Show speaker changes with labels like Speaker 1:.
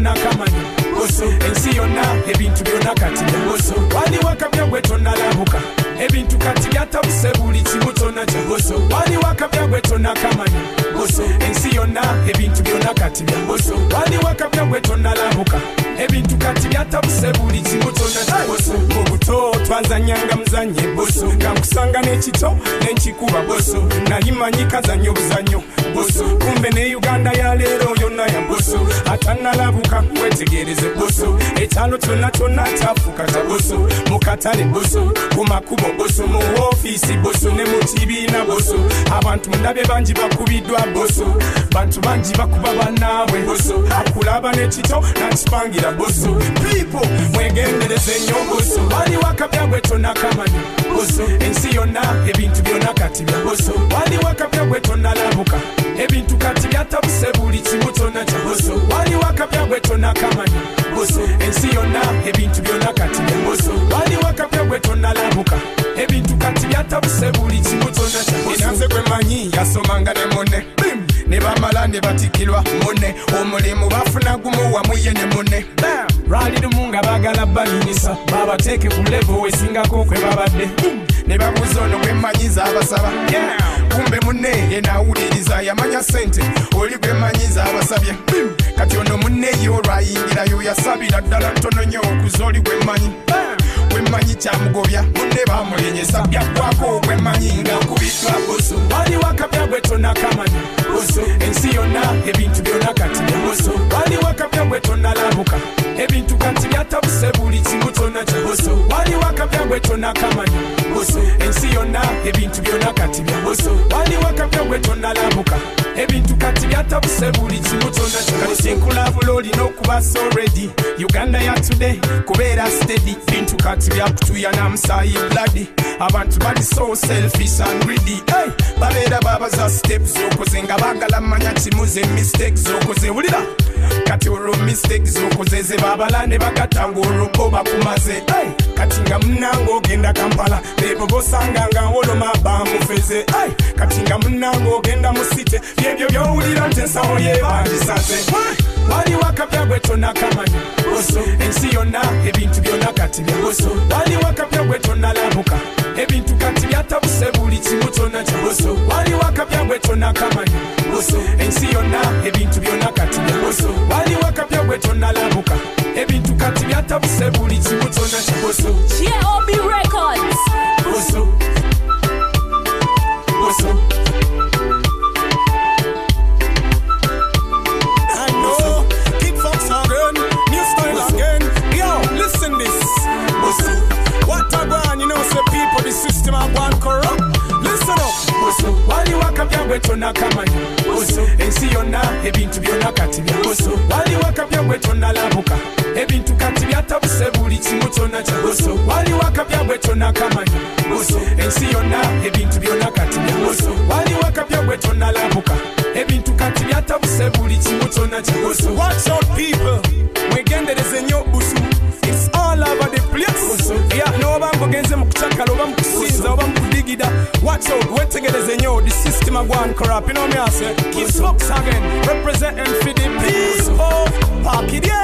Speaker 1: tonakamanyi boso ensi yonna ebintu byonna kati bya boso waliwo akabya gwe tonalabuka ebintu kati byatabuse buli kimu kyonna kya boso waliwo akabya gwe tonakamanyi boso ensi yonna ebintu byonna kati bya boso waliwo akabya gwe tonalabuka ebintu kati byatabuse buli kimu kyonna kya boso mu buto twazanyanga muzanye boso kankusanga n'ekito n'enkikuba boso nali manyi kazanya obuzanyo boso kumbe ne Uganda ya leero yonna ya boso atanalabuka wetegereze boso ekyalo kyonna kyonna kyafuuka kya boso mu katale boso ku makubo boso mu ofiisi boso ne mu kibiina boso abantu ndabye bangi bakubiddwa boso bantu bangi bakuba bannaabwe boso akulaba n'ekito nakipangira boso people mwegendereze nnyo boso waliwo akabya gwe tonakamanyi boso ensi yonna ebintu byonna kati bya boso waliwo akabya gwe tonalabuka ebintu kati byatabuse buli kimu kyonna kya boso waliwo akabya gwe tonakamanyi boso ensi yonna ebintu byonna kati bya boso waliwo akabya gwe tonalabuka ebintu kati byatabuse buli kimu kyonna kya boso inanze gwe manyi yasomanga ne mone ne bamala ne batikirwa mone omulimu bafuna gumu wamuye ne mone lwali lumu nga baagala balinyisa babateeke ku levo wesingako kwe babadde ne babuuza ono gwe mmanyiza abasaba kumbe munne yenaawuliriza yamanya sente oli gwe mmanyiza abasabye kati ono munne ye olwayingirayo yasabira ddala ntono nnyo okuza oli gwe mmanyi gwemanyi kyamugobya munne bamulenyesa byakwako gwemanyi nga nkubiddwa boso waliwo akabya gwe tonakamanyi boso ensi yonna ebintu byonna kati bya boso waliwo akabya gwe tonalabuka ebintu kati byatabuse buli kimu kyonna kya boso waliwo akabya gwe tonakamanyi boso ensi yonna ebintu byonna kati bya boso waliwo akabya gwe tonalabuka ebintu kati byatabuse buli kimu kyonna kya boso sinkulabula olina okuba so ready Uganda ya today kubeera steady bintu kati byakutuya namusaayi bloody abantu bali so selfish and greedy babeera babaza steps zokoze nga baagala manya kimuze mistakes zokoze wulira kati olwo mistakes zokoze ze babala ne bagatanga olwo bakumaze kati nga munnanga ogenda Kampala bebo bosanga nga woloma bamufeze kati nga munnanga ogenda mu city byebyo byowulira nti ensawo yebandisaze waliwo akabya gwe tonakamanyi boso ensi yonna ebintu byonna kati bya boso waliwo akabya gwe tonalabuka ebintu kati byatabuse buli kimu kyonna kya boso waliwo akabya gwe tonakamanyi boso ensi yonna ebintu byonna kati bya boso waliwo akabya gwe tonalabuka ebintu kati byatabuse buli kimu kyonna kya boso
Speaker 2: GOB Records
Speaker 1: boso boso listen this boso what a gone you know say people the system are gone corrupt listen up boso waliwo akabya gwe tonakamanyi boso ensi yonna ebintu byonna kati bya boso waliwo akabya gwe tonalabuka ebintu kati byatabuse buli kimu kyonna kya boso waliwo akabya gwe tonakamanyi boso ensi yonna ebintu byonna kati bya boso waliwo akabya gwe tonalabuka ebintu kati byatabuse buli kimu kyonna kya boso watch out people mwegendereze nnyo busu it's all over the place noba ngogenze mu kucakala oba mu kusinza oba mu kudigida watch out wetegereze nnyo the system agwan corrupt you know me I say keep folks again representing for the people park it yeah